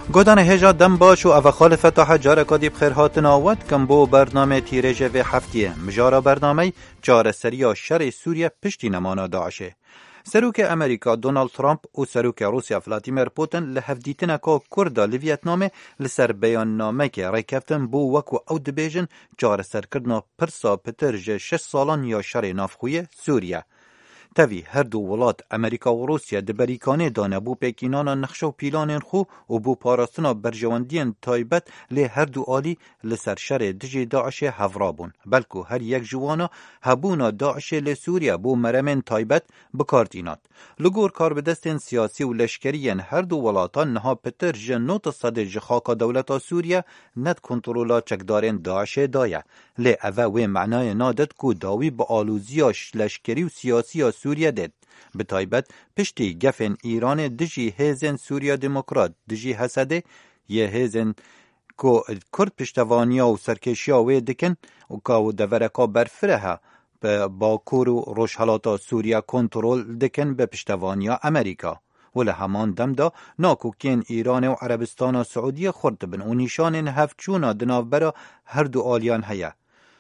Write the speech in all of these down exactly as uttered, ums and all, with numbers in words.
گودان هجا دم باش و او خالفت حجار کادی بخیر هاتن آود کم بو برنامه تیرژه و هفتیه مجارا برنامه جار سریا شر سوریه پشتی نمانا داعشه. سروک امریکا دونالد ترامپ و سروک روسیا ولادیمیر پوتین لحفدیتنا که کردا لویتنامه لسر بیان نامه که ریکفتن بو وکو او دبیجن جار سر کردنا پرسا پتر جه شش سالان یا شر نافخوی سوریه. تاوی هر دو ولات امریکا و روسیا دبریکانه دانه بو پیکینانا نخشو و پیلانین خو و بو پاراستنا برجواندین تایبت لی هر دو آلی لسر شر دجی داعش هفرابون بلکو هر یک جوانا هبونا داعش لی سوریا بو مرمین تایبت بکاردینات. لگور کار بدستین سیاسی و لشکرین هر دو ولاتان نها پتر جنوت صد جخاکا دولتا سوریا ند کنترولا چکدارین داعش دایه لی اوه معنای نادد کو داوی با آلوزیاش لشکری و سیاسی سوریا دید. به تایبت پشتی گفن ایران دجی هیزن سوریا دموکرات دجی حسده یه هیزن که کرد پشتوانیا و سرکشیا وی دکن و که دورکا برفره با کور و روشحالاتا سوریا کنترول دکن به پشتوانیا امریکا. ولی همان دم دا ناکوکین ایران و عربستان و سعودی خورد بن و نیشان هفچونا دنافبرا هر دو آلیان هیا.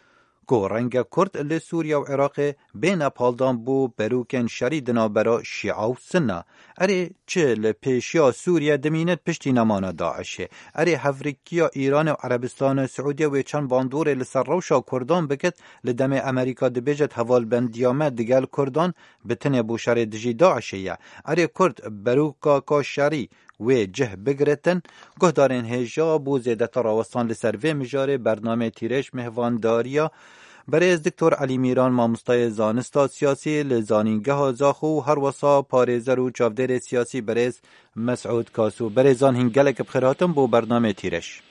کو رنگ کرد لی سوریا و عراق بین پالدان بو بروکن شری دنابرا شیعه و سنه. اره چه لپیشیا سوریا دمینت پشتی نمانا داعشه. اره هفریکیا ایران و عربستان و سعودی و چند باندور لسر روشا کردان بکت لدم امریکا دبیجت حوال بندیامه دگل کردان بتنه بو شر دجی داعشه یا. اره کرد بروکا کا شری و جه بگرتن گهدارین هجا بو زیده تراوستان لسر و مجاره برنامه تیرش مهوانداریا برای دکتر علی میران مامستای زانستا سیاسی لزانینگه ها زاخو هر وصا پارێزەر و چاودێر سیاسی برای مسعود کاسو برای زان هنگلک بخیراتم بو برنامه تیرش.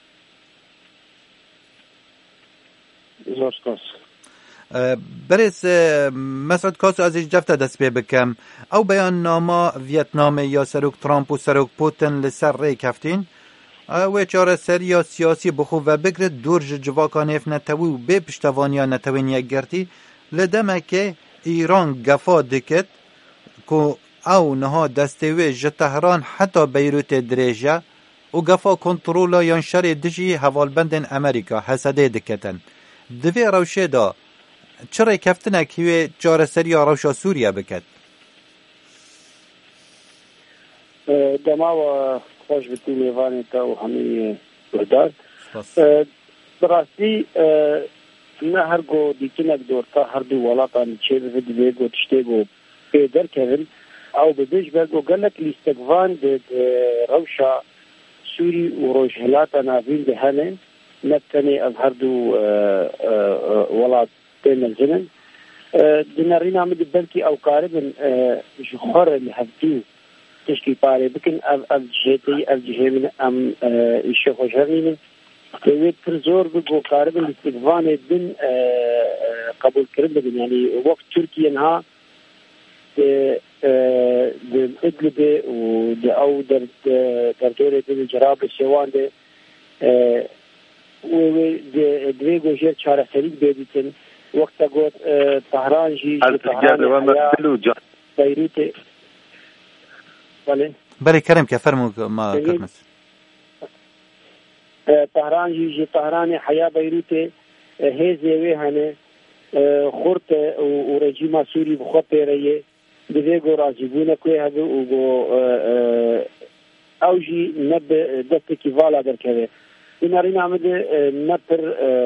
برس مسعود کاسو از جفت دست پی بکم او بیان ناما ویتنام یا سروک ترامپ و سروک پوتین لسر ری کفتین و چاره سریا سیاسی بخو و بگرد دور جواکان اف نتوی و به پشتوانیا نتوین یک گرتی لدمه که ایران گفا دکت که او نها دستوی جتهران حتی بیروت دریجه و گفا کنترولا یا شر دجی حوالبندن امریکا حسده دکتن دوی روشه دا چرا کفتنه که چاره سریا روشا سوریا بکت دما و خوش بتی میوانی تا و همی بردار براستی نه هر گو دیکنک دورتا هر دو ولاقان چه بفید بیگو تشتیگو پیدر کردن او بدش بگو گلک لیستگوان ده روشا سوری و روشهلاتا نابین ده هنه نبتنی از هر دو ولات بین الجنن دنارین آمد بلکی او قاربن جخور لحفتیو تشکی پاره بکن از جهتی از جهه من ام ایشه خوشهرینه که وید پر زور بگو قاربن استقوان دن قبول کرده بگن یعنی وقت ترکیه نها ده ادلبه و ده او در در دوره دن جراب سیوان ده و دوی گوشیر چاره سریک بیدیتن وقتا گوت طهران جی طهران حیا بیروت بله کرم که فرمو ما کرمس طهران جی طهران حیا بیروت هیزه وی هنه خورت و رژیم سوری بخواه پیره دوی گو راجبونه کوی هدو و گو او جی نب دسته کی والا در کرده ایناری نامده نپر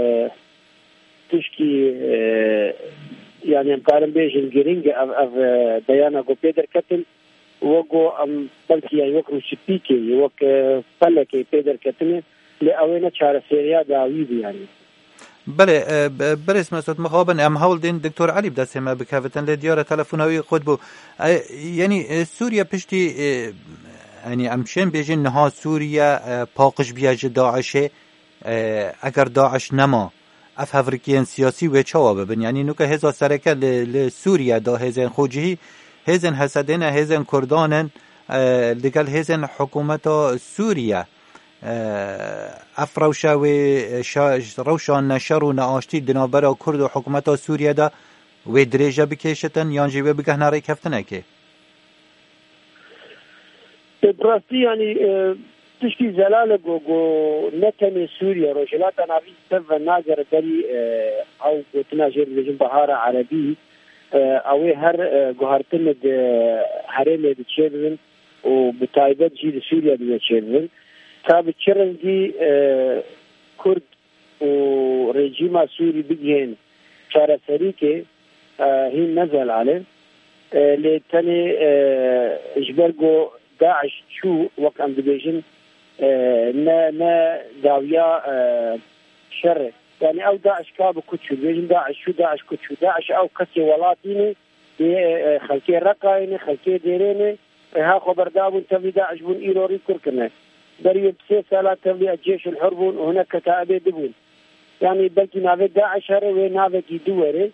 تشکی یعنی امکارم بیشن گرینگ او بیانا گو پیدر کتن وگو ام بلکی یا وک روشپی که یا وک پله که پیدر کتنه لی اوینا چاره سیریا داوی بیانی. بله برس مسعود مخابن ام هول دین دکتر علی بدست ما بکافتن لدیار تلفنوی خود بو یعنی سوریا پشتی یعنی امشن بیجن نها سوریا پاقش بیاج داعشه اگر داعش نما اف هفرکین سیاسی و چوا ببن یعنی نوکه هزا سرکه لسوریا دا هزین خوجهی هزن حسدین هزن کردانن لگل هزن حکومت سوریا اف روشا و روشان نشر و نعاشتی دنابرا کرد و حکومت سوریا دا و دریجه بکشتن یانجی و بگه ناری کفتنه که براستی یعنی تشكي زلالة جو جو نتني سوريا رجلات أنا في سبب ناجر دري أو تناجر لجن بهارة عربي أو هر جهرتنا هرمي بتشيرن وبتايبات جي سوريا بتشيرن تابت شرن دي كرد ورجيم سوري بيجين شارع سريكه هي نزل عليه لتاني إجبرجو داعش شو وقت عم بيجين نا نا داويا شر يعني أو داعش كابو كتشو بيجين داعش شو داعش كتشو داعش أو كسي ولاتيني خلكي رقايني خلكي ديريني ها خبر دابون تبي داعش بون إيروري كركنا دريو بسي سالات تبي الجيش الحربون وهناك كتابة دبون يعني بلكي نافي داعش هري ونافي دوره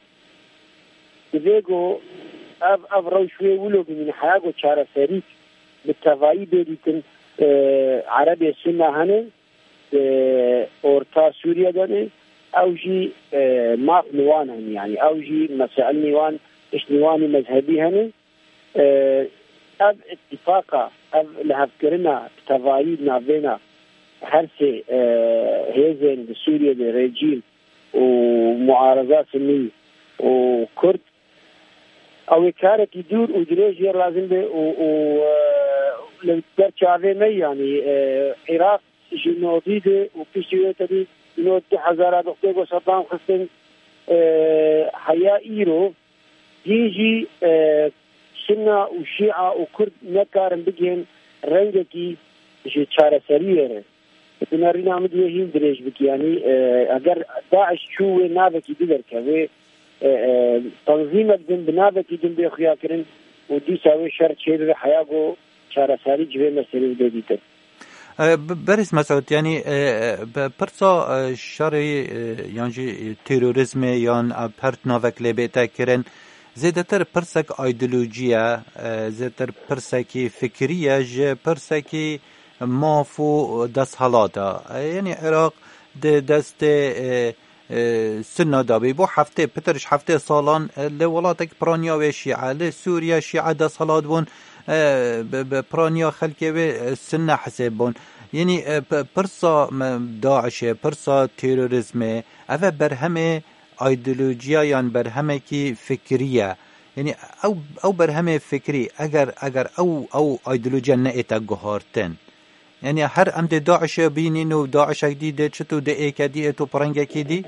بيجو أب أب روشوي ولو من حاجة شارع سريك بالتفاعي بيديكن عربي السنة هني أورتا سوريا دني أو جي ماف نوان هني يعني أو جي مسائل نوان إيش نواني مذهبي هني أب اتفاقا أب لهفكرنا تفاعي نافينا هرسي هيزن بسوريا بالرجيم ومعارضات سنية وكرد أو كارك يدور ودريج لازم به و للدر شعبي ما يعني العراق جنوديده وبيشيوته دي نود حزارات وقتو صدام حسين حياة إيرو يجي سنة وشيعة وكرد نكارن بجين رنجكي شيء شارع سريع بنارينا مديه هين دريج بك يعني أجر داعش شو نابك يدير كذا تنظيم الدين بنابك يدين بيخيا كرن ودي سوي شرط شيء حياته شارع سريع جبه مسير بديته. برس مسعود يعني برسا شرعي يعني تيروريزم يعني برت نافك لبيتا كرن زیادتر پرسک ایدئولوژیا زیادتر پرسکی فکریه ج پرسکی مافو دست حالاتا یعنی عراق دست سنة دابي بو هفته پترش هفته سالان لولاتك برانيا و شيعة لسوريا شيعة دست حالات بون برانيا خلقه و سنة حساب بون يعني پرسا داعش پرسا تيروريزم اوه برهمه ایدئولوژیا یان برهمه کی فکریه یعنی او او برهمه فکری اگر اگر او او ایدئولوژیا نه اتا گهارتن یعنی هر ام د داعش بینین و داعش جدید چتو د اکدی تو پرنګ کیدی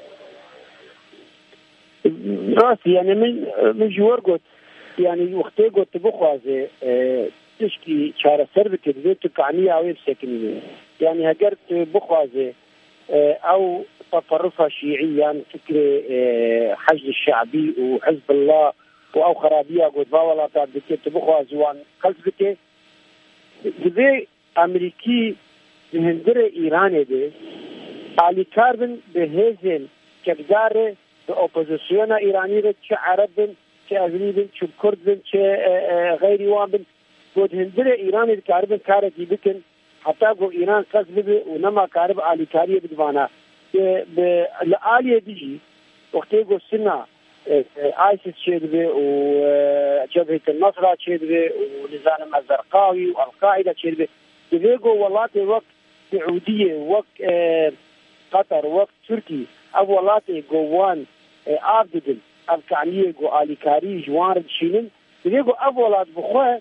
راسي يعني من من جوار قلت يعني وقتي قلت بخوازه تشكي شارع سربك بيت كعنيه او ساكنين يعني هجرت بخوازه او تطرفها شيعيا فكر حشد الشعبي وحزب الله او خرابيه قد باولا تاع بكيت بخوازوان قلبك دبي امريكي هندره ايران دي علي كاربن بهزن كبدار الاوبوزيسيون ايراني تش عرب تش اجنبي تش كرد تش غير وان قد هندره ايران كاربن كارتي بكن حتى جو ايران قصبه ونما كارب علي كاريه بدوانا بالآلية دي وقتي جو سنة آيسيس شيدبه وجبهة النصرة شيدبه ونظام الزرقاوي والقاعدة شيدبه ديجو والله وقت سعودية وقت قطر وقت تركي أو والله جوان عبدل الكعنية جو آلي كاري جوان شينن ديجو أولاد بخوه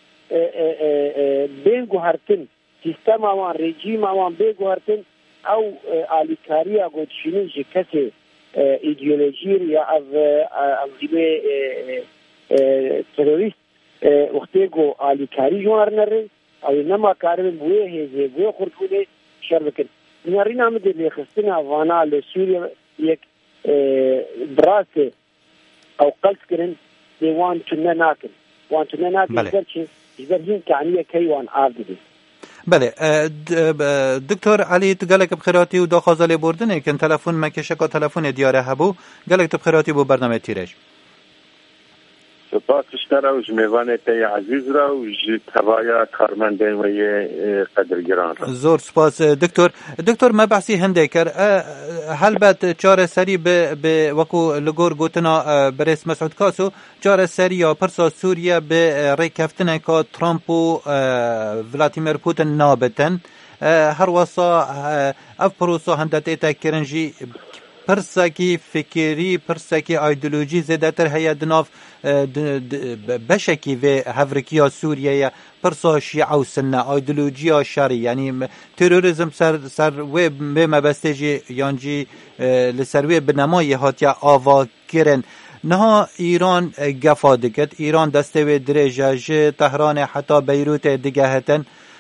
بين جوهرتن سيستم وان رجيم وان بين جوهرتن او آلیکاریا گوید شنی جکت ایدئولوژی یا از انزیمه تروریست وقتی گو آلیکاری جوار نره او نما کارم بوی هزه بوی خورتونه شر بکن نارین آمده لیخستن افغانا لسوریا یک براست او قلت کرن دیوان تنه ناکن وان تنه ناکن جبرچه جبرهین کعنیه کیوان آردده بله دکتر علی تو گلک بخیراتی و داخازل بردنه کن تلفن مکشه که تلفن دیاره هبو گلک تو بخیراتی بو برنامه تیرش سپاسش داره و جمیوان تی عزیز را و جتوایا کارمندین و قدرگران را. زور سپاس دکتر. دکتر ما بحثی هنده کر هل بد چاره سری به وکو لگور گوتنا برس مسعود کاسو چاره سری یا پرسا سوریا به ریکفتنه که ترامپ و ولادیمیر پوتین نابتن هر وصا اف پروسا هنده تیتا کرنجی پرسکی فکری پرسکی ایدئولوژی زیادتر هیا دناف بشکی و هفرکیا سوریه پرسا شیعه و سنه ایدئولوژی شری یعنی تروریسم سر سر و به مبستجی یانجی لسروی بنمای هاتیا آوا کرن نه ایران گفا دکت ایران دسته و درجه تهران حتی بیروت دیگه هتن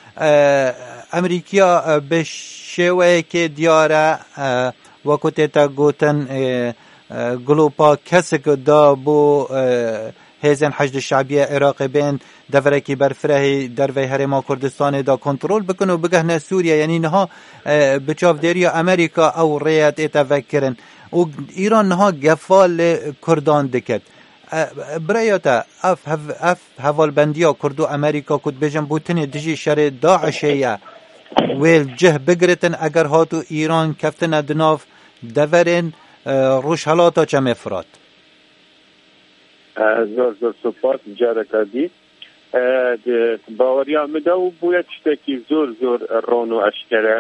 امریکا به شوه که دیاره وقتی تا گوتن گلوپا کسک دا بو هزن حشد شعبی عراق بین دوره کی برفره دروی هرما کردستان دا کنترل بکن و بگهن سوریا یعنی نها بچاف دیری امریکا او ریت اتفکرن و ایران نها گفال کردان دکت برایتا اف اف حوال بندیا کردو امریکا کد بجن بوتنی دجی شر داعشیه ویل جه بگرتن اگر هاتو ایران کفتن دناف دورن روش حالاتا چم افراد. زور زور سپاس جاره کردی باوریا مدو باید شتکی زور زور رون و اشکره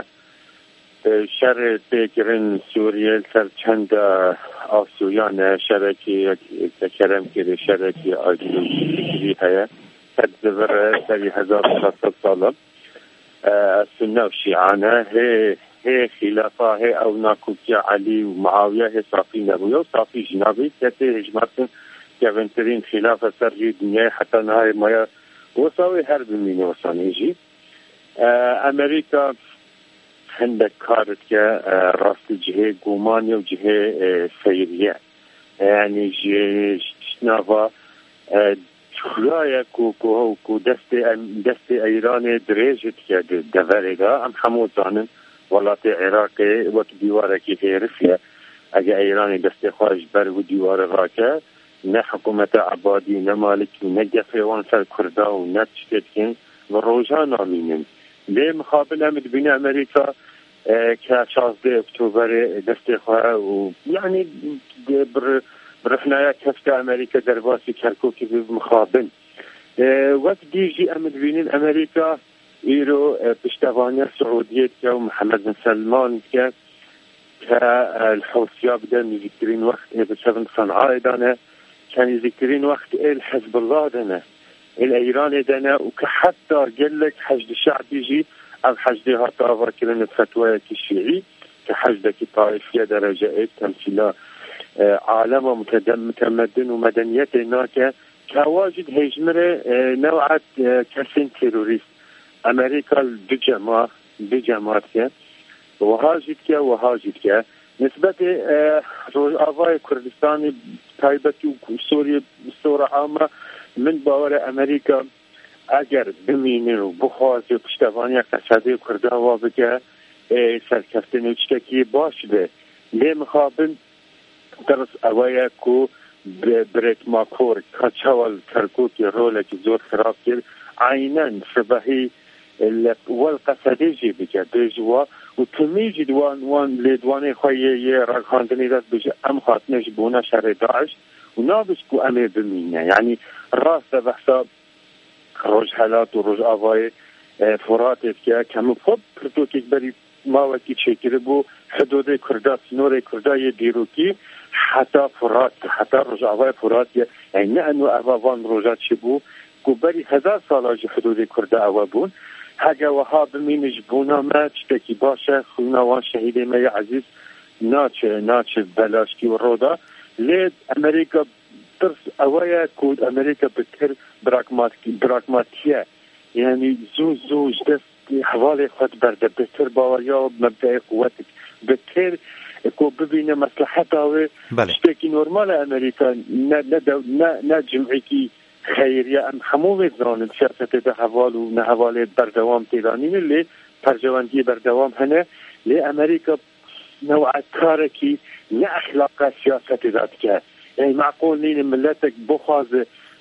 شر تکرن سوریه سر چند آسویان شرکی تکرم که شرکی آیدولوژی هیا تدور سری هزار و ساله السنة والشيعانة هي هي خلافة هي أو ناكوكي علي ومعاوية هي صافي نبوية وصافي جنابي كتير هجماتن كافنترين خلافة سرجي دنيا حتى نهاية ما وصاوي هرب من وصانيجي أمريكا عندك كارت كراس جهة قومانية وجهة سيرية يعني جهة شنافة خلايا کو کو کو دست دست ایران درجت که دورگا ام همون زانن ولات عراق و دیواره که هرفیه اگه ایران دست خارج بر و دیواره راکه نه حکومت عبادی نه مالکی نه جفوان سر کردا و نه تشتکن و روزا نامینن لی مقابل امد بین امریکا که شازده اکتبر دست خواه و یعنی بر برحنايا كفت أمريكا درباسي كركوكي بمخابن وقت ديجي أمد بينين أمريكا إيرو بشتغانيا سعودية ومحمد بن سلمان كا كالحوثية بدأ يذكرين وقت بسبب صنعاء دانا كان يذكرين وقت الحزب الله دانا الإيران دانا وكحتى قال لك حشد الشعب يجي أو حشد هاتافر كلمة فتوى الشيعي كحشد طائفية درجة تمثيلها عالم متمدن ومدنيات هناك كواجد هجمرة نوعات كسين تيروريست أمريكا بجماعة بجماعة وهاجد كا وهاجد كا نسبة آباء كردستان تايبتي وسوريا بصورة عامة من باور أمريكا أجر بمينين وبخوازي وبشتغانيا قصدي كردها وابكا سركفتن وشتكي باش به ليه مخابن درس اویا کو بريت ماكور كاتشاول كركوكي رولك زور خراب كير عينا شبهي والقصديجي بجا بجوا وتميجي دوان وان لدواني خويه راكاندني ذات بجا ام خاطنش بونا شر داعش ونابس كو امي بمينا يعني راس بحساب روج حالات وروج افاي فراتت كا كم فوب برتوكي بري ما وكي تشكربو حدود كرداس نور كرداي ديروكي حتى فرات حتى رجعوا فرات يعني لأنه أبوان رجعت شبو كبري هذا صار حدود كردا أوابون حاجة وهاب من يجبونا ما تشتكي باشا خونا وان شهيدي ما عزيز ناتش ناتش بلاشكي والروضة ليه أمريكا درس أوايا كود أمريكا بكر براغماتية براغماتية يعني زوج زوج دست حوالي خد برد بكر باوريا مبدأ قوتك بكر کو ببینه مصلحتها و شتکی نورمال امریکا نه نه نه جمعی خیریه ام همون زانن سیاست ده حوال و نه حوال بردوام تیرانی لی پرجواندی بردوام هنه لی امریکا نوع کارکی نه اخلاق سیاست ذات که یعنی معقول نین ملتك بخواز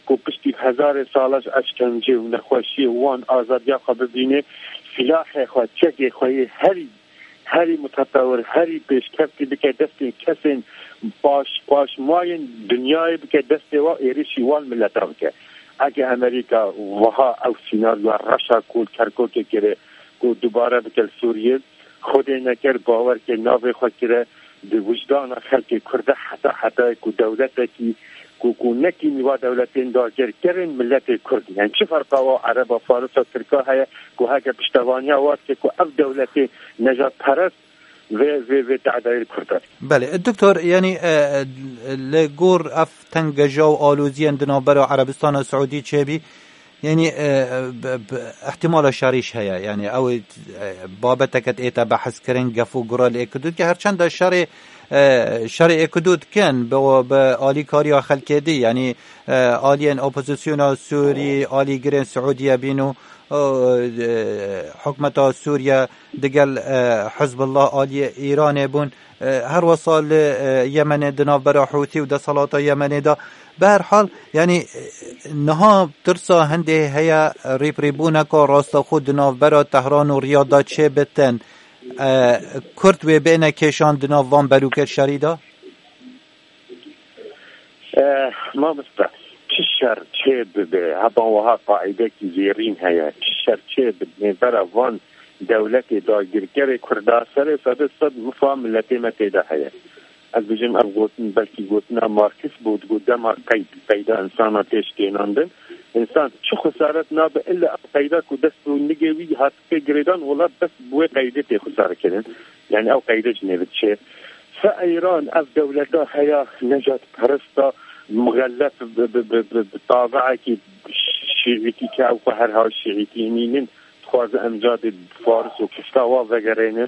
کو پشتی هزار سالش اشکنجه و نخوشی وان آزادی خواه ببینه سلاح خواه چک خواه هری هری متطور هری پیشکفتی بکه دست کسین باش باش ماین دنیای بکه دست و ایریشی وان ملت ها بکه اگه امریکا وها او سیناریو رشا کول کرکوکه کره کو دوباره بکل سوریه خود نکر باور که ناوی خواه کره به وجدان خلق کرده حتی حتی کو دولت کی کو کو نکی میوا دولتین داگر کرن ملت کرد یعنی چه فرقه و عرب و فارس و ترکا های کو هاگه پشتوانی آواد که کو اف دولت نجات پرست و و و تعدایل کرد. بله دکتر یعنی لگور اف تنگجا و آلوزی اندنابر عربستان و سعودی چه بی يعني احتمال شريش هيا يعني او بابتك ايتا بحث كرين قفو قرال ايكدود كهر چند شري شري ايكدود كان بآلي كاريا خلقيدي يعني آليين اوبوزيسيون سوري آلي گرين سعودية بينو حكمة سوريا دقل حزب الله آلي ايران بون هر وصال يمن دنابرا حوثي ودا صلاة يمن دا به هر حال یعنی نها ترسا هنده هيا ریب ریبونه که راست خود ناف برا تهران و ریاض چه بتن کرد و بین کشان دناف وان بلوکت شریدا؟ ما مستر چه شر چه بده هبان وها قاعده که زیرین هيا چه شر چه بده برا وان دولت داگرگر کرده سر صد صد مفاهم ملتی متیده هيا از بجم اب گوتن بلکی گوتنا مارکس بود گوده ما قید قیده انسان آتش کیناندن انسان چه خسارت نابه الا اب قیده که دست و نگوی هات که گریدان ولا بس بوی قیده تی خساره کنن یعنی او قیده جنیبت چه فا ایران از دولتا هیا نجات پرستا مغلف بطابعه که شیعیتی که او هرها شیعیتی مینن تخواز امجاد فارس و کشتاوا وگرینه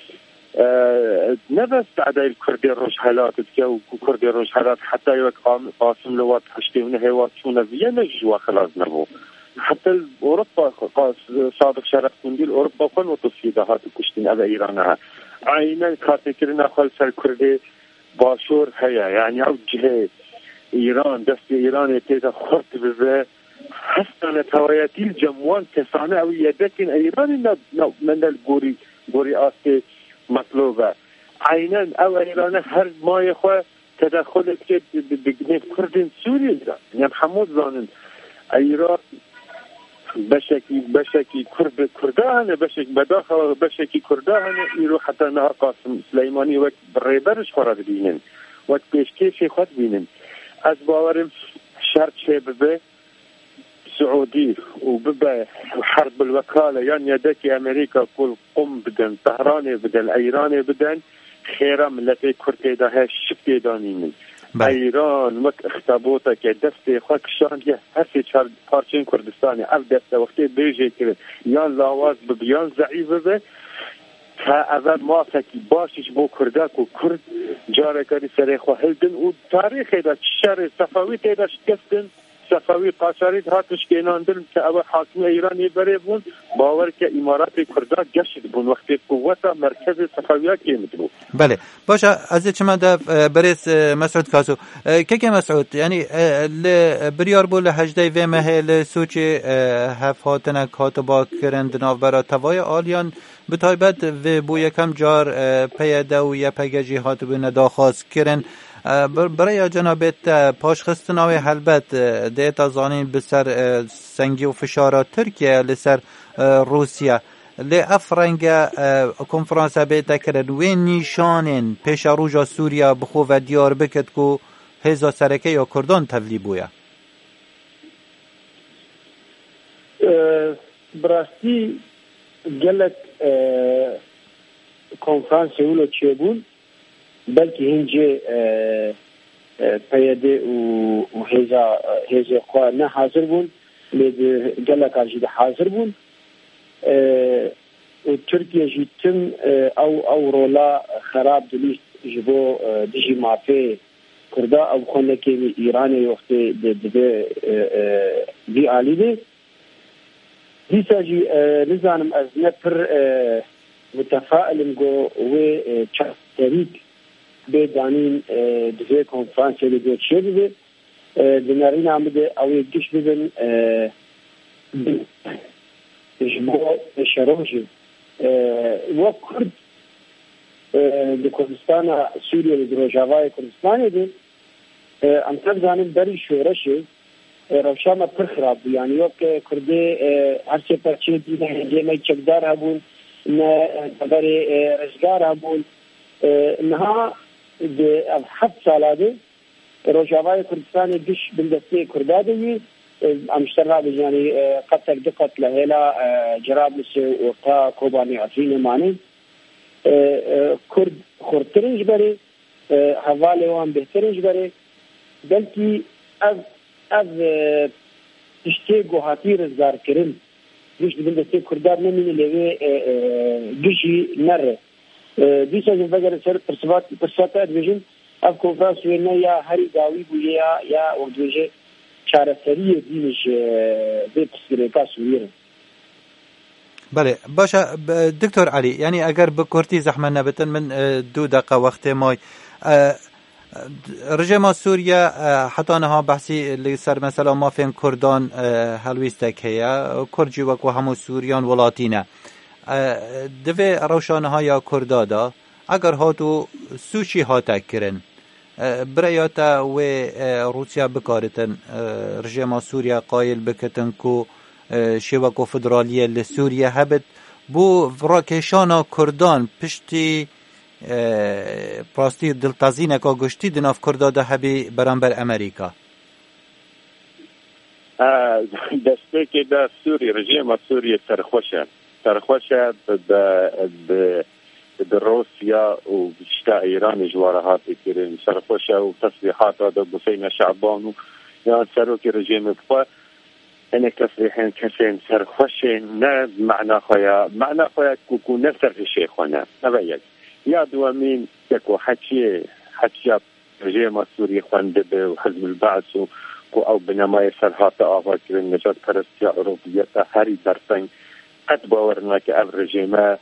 نبس تعديل كردي الرجحلات تكو كردي الرجحلات حتى يوك قاسم لوات حشتيونه هوات شونا فينا جوا خلاص نبو حتى أوروبا قاس صادق شرق كنديل أوروبا كن وتصفيدها تكشتين على إيرانها عينا كاتكرنا خلص الكردي باشور هيا يعني أو جهة إيران دست إيران يتيتا خرط بذا حسنا توياتي الجموان كسانة أو يدكن إيران من الجوري جوري آسي مطلوبه عينا او ايران هر ما يخوى تدخل كده بجنب كردن سوريا يعني حمود زانن ايران بشكي بشكي كرد كردان بشك بداخل بشكي كردان يروح حتى نها قاسم سليماني وقت بريبرش خورد بينن وقت بيش كيف يخوض بينن از باورم شرط شبه سعودي وببا حرب الوكالة يعني يدك أمريكا كل قم بدن طهراني بدن إيراني بدن خيرا من التي كرتي ده شفتي دانين إيران وقت اختبوتا كدستي خاك شان يه هسي شار بارشين كردستاني أف دسته وقتي بيجي كده يان لاواز ببيان زعيفة به فأول ما فكي باشش بو كرداك وكرد جارة كاري سريخو هلدن وتاريخ ده شر صفاوي تيدا شكستن صفوی قاصری هاتش کیناندن که او حاکم ایرانی بره بون باور که امارات کردان گشت بون وقتی قوت مرکز صفویه کیمد بود. بله باشه از چما ده برس مسعود کاسو که که مسعود یعنی بریار بول هجده و مهل سوچ هف هاتن کاتبا کرند ناوبرا توای آلیان به تایبت و بو یکم جار پیاده و یا پیگجی هات به نداخواست کرن برای جنابت پاش خستناوی حلبت دیتا زانین بسر سنگی و فشارات ترکیه لسر روسیه لی افرنگ کنفرانس بیتا کرد و نیشانین پیش روژا سوریا بخو و دیار بکد که هزا سرکه یا کردان تولی بویا براستی گلت کنفرانس اولو چه بون بلکه هنجه پیاده و هزا هزا خواه نه حاضر بون لید گلک آجید حاضر بون و ترکیه جیتم او او رولا خراب دلیست جبو دیجی مافه کرده او خونه که ایرانی وقتی دبه بی آلی ده دیسا جی نزانم از نپر متفائلم گو و چه تاریک بدانین دوی کنفرانس لیدو چه بده دنارین آمده اوی گش ببین جبو شروجی و کرد د کردستان سوریه د روجاوای کردستان دی ام تبزانیم بری شورشه روشا پر خراب یعنی وقت کردی هر چه پرچه دیگه جمعی چکدار هبون نه خبر رزگار هبون نها د هفت سالاده روجاوای کردستان گش بندسته کرداده امشتر یعنی قطر دقت لهلا جرابلس وقتا کوبانی عفرین مانی کرد خورترینج بره حواله وان بهترینج بره بلکی از از تشتی گوهاتی رزگار کرن گوش دیدن دسته کردار نمینه لیوه گوشی نره دیسا جن بگر سر پرسوات پرسوات ادویجن اف کنفرانس ویرنه یا هری داوی بویه یا یا وقتویجه چاره سریع دینش به پسگره سوریه. بله باشه دکتر علی یعنی اگر به کورتی زحمت نبتن من دو دقیقه وقت مای رژیم سوریه حتی نها بحثی لسر مثلا ما فين کردان هلویستک هیا کردجی وکو همو سوریان ولاتینه دوی روشانه یا کردادا اگر هاتو سوشی هاتا کرن برایاتا و روسیا بکارتن رژیم سوریه قایل بکتن کو شبکه فدرالیه لسوریه هبت بو راکشانا کردان پشتی پراستی دلتازینه که گشتی دناف کرداده هبی برانبر امریکا دسته که در سوریه رژیم سوریه سرخوشه سرخوشه به روسیا و بیشتر ایران جوارهات کرد سرخوشه و تصریحات داد حسین شعبان و یا سروک رژیم بخوا أنا تصريحين كسين سرخوشين نا معنى خيا معنى خيا كوكو نسر الشيخنا نبيك يا دوامين يكو حكي حكي رجيم سوري خوان دبي وحزب البعث كو أو بنما يسرها تأخذ كرين نجات كرستيا أوروبية هاري درسين قد باورنا كأب رجيمة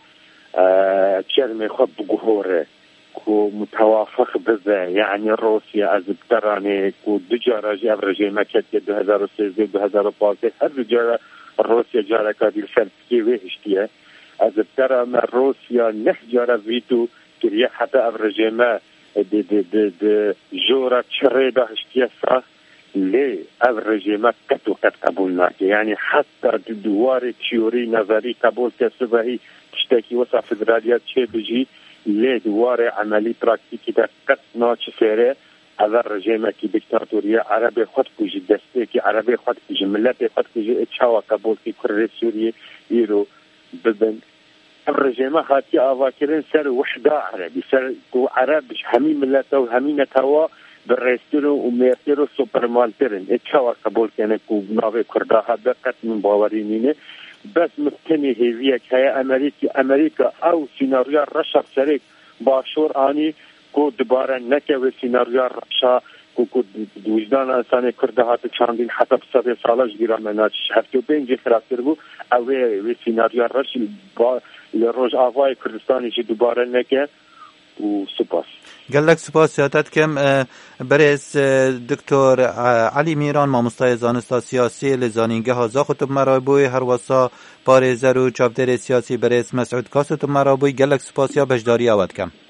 تشرمي خب جهوره كو متوافق بذا يعني روسيا از بتراني كو دجارة جاب رجيمة كتير دو هزار وسيزدي دو هزار وبازدي هر دجارة روسيا جارة كادي الفلسكي ويهشتيه از بتراني روسيا نحجارة فيتو كريه حتى اب رجيمة دي دي دي دي جورة تشريدة هشتيه صح ليه اب رجيمة كتو كت قبولناك يعني حتى دواري تيوري نظري قبول كسبهي تشتكي وسع فدراليات شي بجي ليه دواره عملي براكتيكي دا قطنا چفره هذا الرجيمة كي ديكتاتورية عربي خود كوجي دسته كي عربي خود كوجي ملتي خود كوجي اتشاوى قبول كي كره سوريا يرو ببن الرجيمة هاتي آواكرين سر وحدة عربي سر كو عرب همي ملته وهمي نتوا بالرئيسترو وميرترو سوبرمانترين اتشاوى قبول كينا كو ناوي كرداها بقت من باورينينه بس ممكن هي كي أمريكا أمريكا أو سيناريو رشا سريك باشور آني كو دبارة نكوي سيناريو رشا كو كو وجدان إنسان كردهات چاندين حسب سبع سالش جيرا مناش هفتو بينجي خلاصير بو أوي سيناريو رشا با لروج آواي كردستاني جي دبارة نكه و سپاس. قال لك سپاس سیادت کم برس دکتر علی میران ماموستای زانستا سیاسی لزانینگه هازا خطب مرابوی هر واسا پارێزەر و چاپدەرێ سیاسی برس مسعود کاس خطب مرابوی قال لك سپاس یا بەشداری ئەوەت کەم.